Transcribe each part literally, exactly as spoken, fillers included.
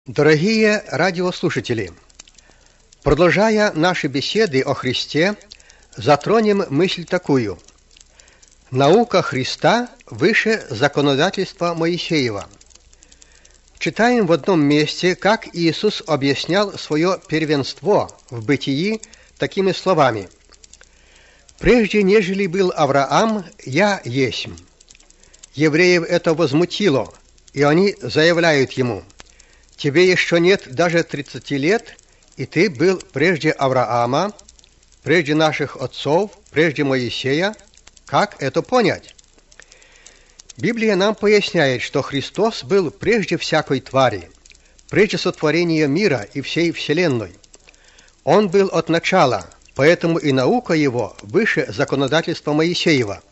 Дорогие радиослушатели, продолжая наши беседы о Христе, затронем мысль такую: наука Христа выше законодательства Моисеева. Читаем в одном месте, как Иисус объяснял свое первенство в бытии такими словами: «Прежде нежели был Авраам, я есмь». Евреев это возмутило, и они заявляют ему: «Тебе еще нет даже тридцати лет, и ты был прежде Авраама, прежде наших отцов, прежде Моисея. Как это понять?» Библия нам поясняет, что Христос был прежде всякой твари, прежде сотворения мира и всей вселенной. Он был от начала, поэтому и наука его выше законодательства Моисеева.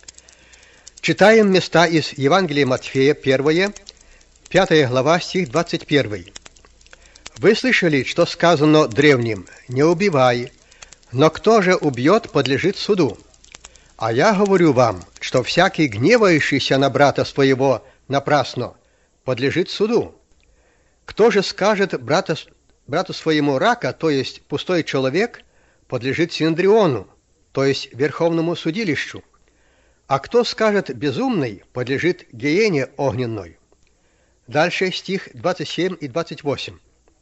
Читаем места из Евангелия Матфея, первое, пятая глава, стих двадцать первый. «Вы слышали, что сказано древним: не убивай, но кто же убьет, подлежит суду. А я говорю вам, что всякий, гневающийся на брата своего напрасно, подлежит суду. Кто же скажет брата, брату своему рака, то есть пустой человек, подлежит синедриону, то есть верховному судилищу. А кто скажет безумный, подлежит гиене огненной». Дальше стих двадцать семь и двадцать восемь.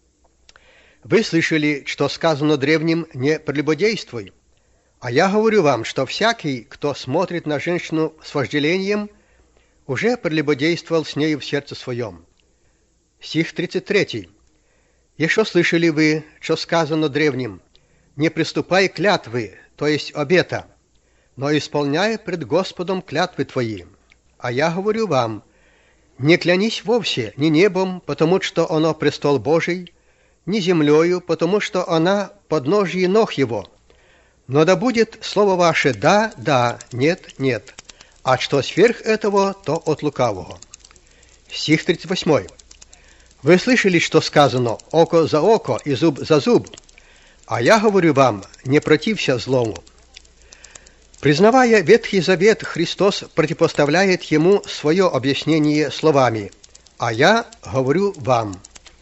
«Вы слышали, что сказано древним: не прелюбодействуй. А я говорю вам, что всякий, кто смотрит на женщину с вожделением, уже прелюбодействовал с нею в сердце своем». Стих тридцать три. «Еще слышали вы, что сказано древним: не приступай клятвы, то есть обета, но исполняй пред Господом клятвы твои. А я говорю вам: не клянись вовсе ни небом, потому что оно престол Божий, ни землею, потому что она подножие ног его. Но да будет слово ваше да, да, нет, нет, а что сверх этого, то от лукавого». Стих тридцать восемь. «Вы слышали, что сказано: око за око и зуб за зуб? А я говорю вам: не протився злому». Признавая Ветхий Завет, Христос противопоставляет ему свое объяснение словами: «А я говорю вам».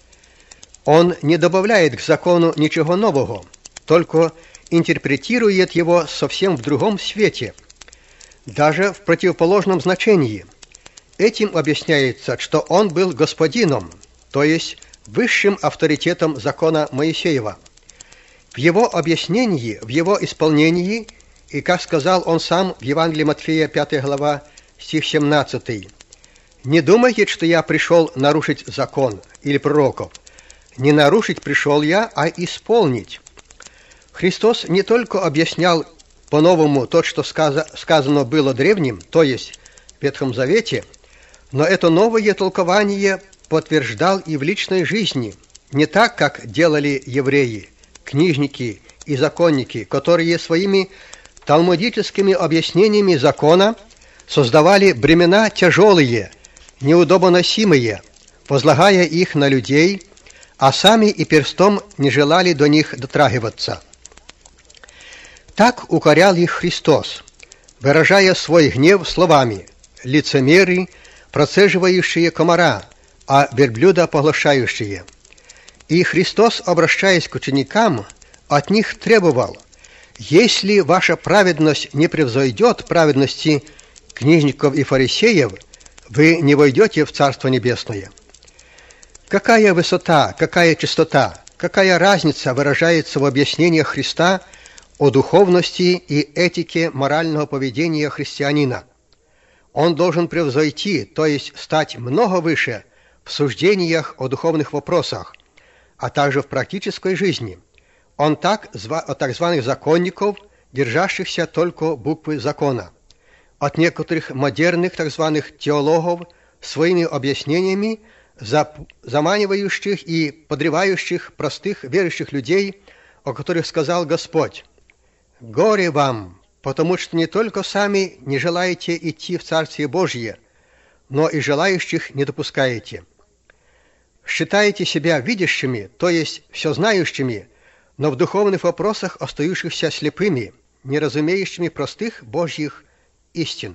Он не добавляет к закону ничего нового, только интерпретирует его совсем в другом свете, даже в противоположном значении. Этим объясняется, что он был господином, то есть высшим авторитетом закона Моисеева. В его объяснении, в его исполнении, и, как сказал он сам в Евангелии Матфея, пятая глава, стих семнадцатый: «Не думайте, что я пришел нарушить закон или пророков. Не нарушить пришел я, а исполнить». Христос не только объяснял по-новому то, что сказано было древним, то есть в Ветхом Завете, но это новое толкование подтверждал и в личной жизни, не так, как делали евреи, книжники и законники, которые своими талмудическими объяснениями закона создавали бремена тяжелые, неудобоносимые, возлагая их на людей, а сами и перстом не желали до них дотрагиваться. Так укорял их Христос, выражая свой гнев словами: «Лицемеры, процеживающие комара, а верблюда поглощающие». И Христос, обращаясь к ученикам, от них требовал: «Если ваша праведность не превзойдет праведности книжников и фарисеев, вы не войдете в Царство Небесное». Какая высота, какая чистота, какая разница выражается в объяснениях Христа о духовности и этике морального поведения христианина. Он должен превзойти, то есть стать много выше в суждениях о духовных вопросах, а также в практической жизни. Он так от так званых законников, держащихся только буквы закона, от некоторых модерных так званых теологов своими объяснениями, заманивающих и подрывающих простых верующих людей, о которых сказал Господь: «Горе вам, потому что не только сами не желаете идти в Царствие Божье, но и желающих не допускаете. Считаете себя видящими, то есть всезнающими, но в духовных вопросах остающихся слепыми, не разумеющими простых Божьих истин».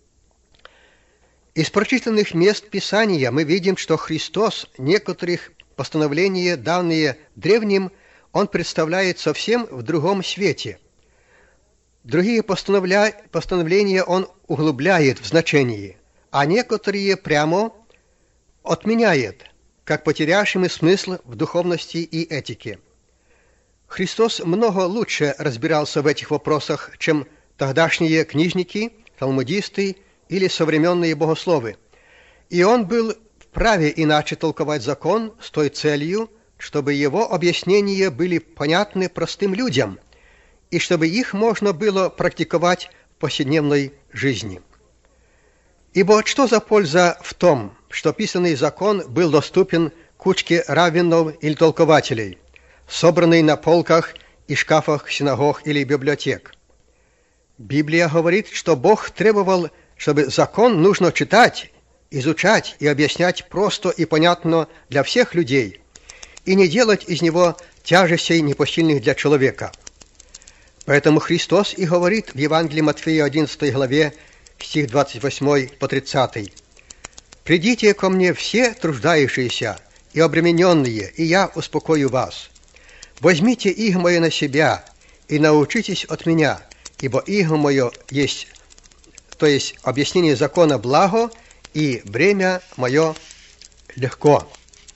Из прочитанных мест Писания мы видим, что Христос некоторых постановления, данные древним, он представляет совсем в другом свете. Другие постановля... постановления он углубляет в значении, а некоторые прямо отменяет, как потерявшими смысл в духовности и этике. Христос много лучше разбирался в этих вопросах, чем тогдашние книжники, талмудисты или современные богословы, и он был вправе иначе толковать закон с той целью, чтобы его объяснения были понятны простым людям и чтобы их можно было практиковать в повседневной жизни. Ибо что за польза в том, что писанный закон был доступен кучке раввинов или толкователей, собранный на полках и шкафах синагог или библиотек? Библия говорит, что Бог требовал, чтобы закон нужно читать, изучать и объяснять просто и понятно для всех людей, и не делать из него тяжестей непосильных для человека. Поэтому Христос и говорит в Евангелии Матфея одиннадцатой главе, стих двадцать восьмой по тридцатый: «Придите ко мне все труждающиеся и обремененные, и я успокою вас. Возьмите иго мое на себя и научитесь от меня, ибо иго мое есть, то есть объяснение закона, благо, и бремя мое легко».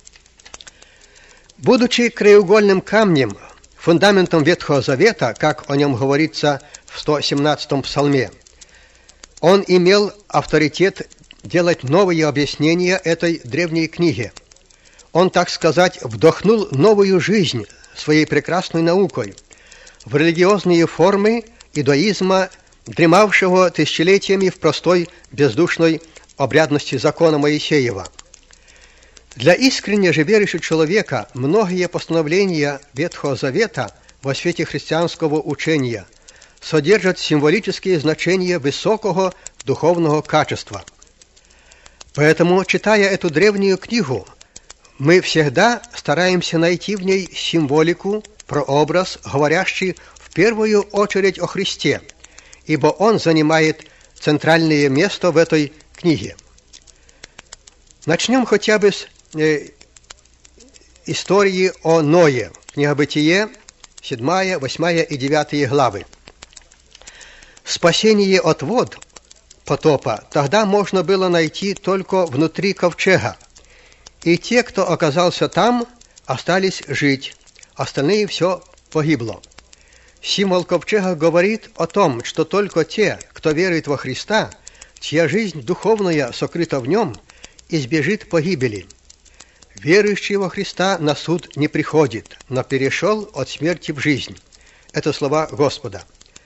Будучи краеугольным камнем, фундаментом Ветхого Завета, как о нем говорится в сто семнадцатом псалме, он имел авторитет делать новые объяснения этой древней книге. Он, так сказать, вдохнул новую жизнь своей прекрасной наукой в религиозные формы иудаизма, дремавшего тысячелетиями в простой бездушной обрядности закона Моисеева. Для искренне же верующего человека многие постановления Ветхого Завета во свете христианского учения содержат символические значения высокого духовного качества. Поэтому, читая эту древнюю книгу, мы всегда стараемся найти в ней символику, прообраз, говорящий в первую очередь о Христе, ибо Он занимает центральное место в этой книге. Начнем хотя бы с э, истории о Ное, книга Бытие, седьмая, восьмая и девятая главы. Спасение от вод потопа тогда можно было найти только внутри ковчега, и те, кто оказался там, остались жить, остальные все погибло. Символ ковчега говорит о том, что только те, кто верует во Христа, чья жизнь духовная сокрыта в нем, избежит погибели. Верующий во Христа на суд не приходит, но перешел от смерти в жизнь. Это слова Господа.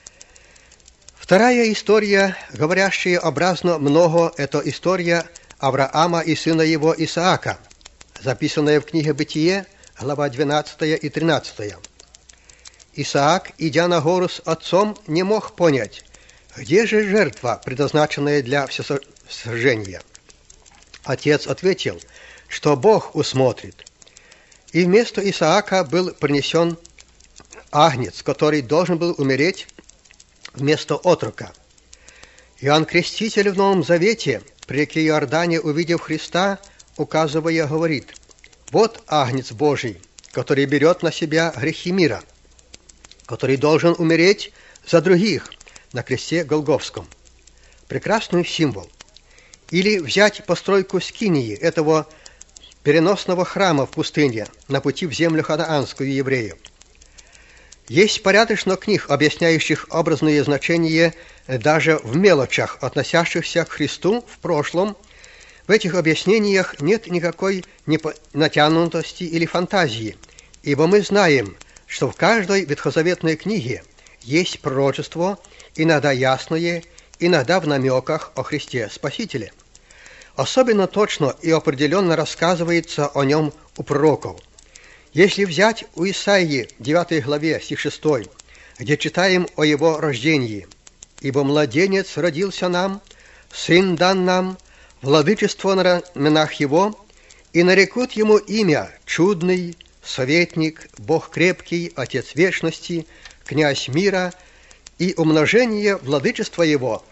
Вторая история, говорящая образно много, это история Авраама и сына его Исаака, записанная в книге Бытие, глава двенадцатая и тринадцатая. Исаак, идя на гору с отцом, не мог понять, где же жертва, предназначенная для всесожжения. Отец ответил, что Бог усмотрит. И вместо Исаака был принесен агнец, который должен был умереть вместо отрока. Иоанн Креститель в Новом Завете, при реке Иордане, увидев Христа, указывая, говорит: «Вот агнец Божий, который берет на себя грехи мира, который должен умереть за других на кресте Голгофском». Прекрасный символ. Или взять постройку скинии, этого переносного храма в пустыне, на пути в землю ханаанскую евреев. Есть порядочно книг, объясняющих образные значения даже в мелочах, относящихся к Христу в прошлом. В этих объяснениях нет никакой натянутости или фантазии, ибо мы знаем, что в каждой ветхозаветной книге есть пророчество, иногда ясное, иногда в намеках о Христе Спасителе. Особенно точно и определенно рассказывается о нем у пророков. Если взять у Исаии девятой главе, стих шестой, где читаем о его рождении: «Ибо младенец родился нам, сын дан нам, владычество на раменах его, и нарекут ему имя чудный, советник, Бог крепкий, Отец вечности, князь мира, и умножение владычества его,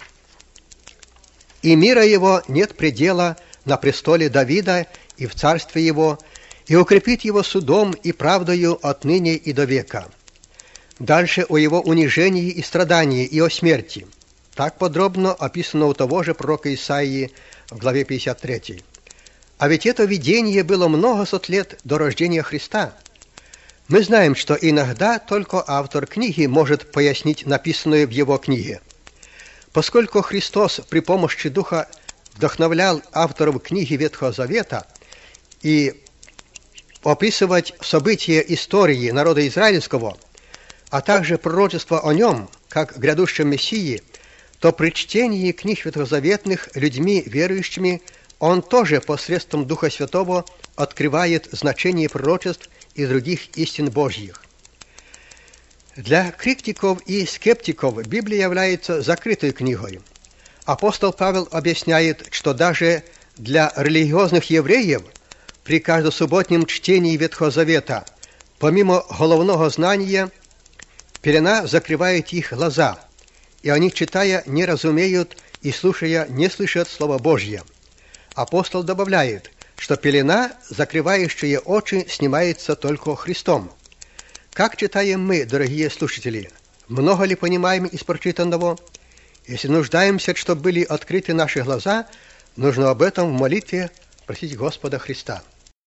и мира его нет предела на престоле Давида и в царстве его, и укрепит его судом и правдою отныне и до века. Дальше о его унижении и страдании и о смерти. Так подробно описано у того же пророка Исаии в главе пятьдесят третьей. А ведь это видение было много сот лет до рождения Христа. Мы знаем, что иногда только автор книги может пояснить написанное в его книге. Поскольку Христос при помощи Духа вдохновлял авторов книги Ветхого Завета и описывать события истории народа израильского, а также пророчество о нем, как грядущем Мессии, то при чтении книг ветхозаветных людьми верующими он тоже посредством Духа Святого открывает значение пророчеств и других истин Божьих. Для критиков и скептиков Библия является закрытой книгой. Апостол Павел объясняет, что даже для религиозных евреев при каждосубботнем чтении Ветхого Завета, помимо головного знания, пелена закрывает их глаза, и они, читая, не разумеют и, слушая, не слышат Слова Божье. Апостол добавляет, что пелена, закрывающая очи, снимается только Христом. Как читаем мы, дорогие слушатели? Много ли понимаем из прочитанного? Если нуждаемся, чтобы были открыты наши глаза, нужно об этом в молитве просить Господа Христа.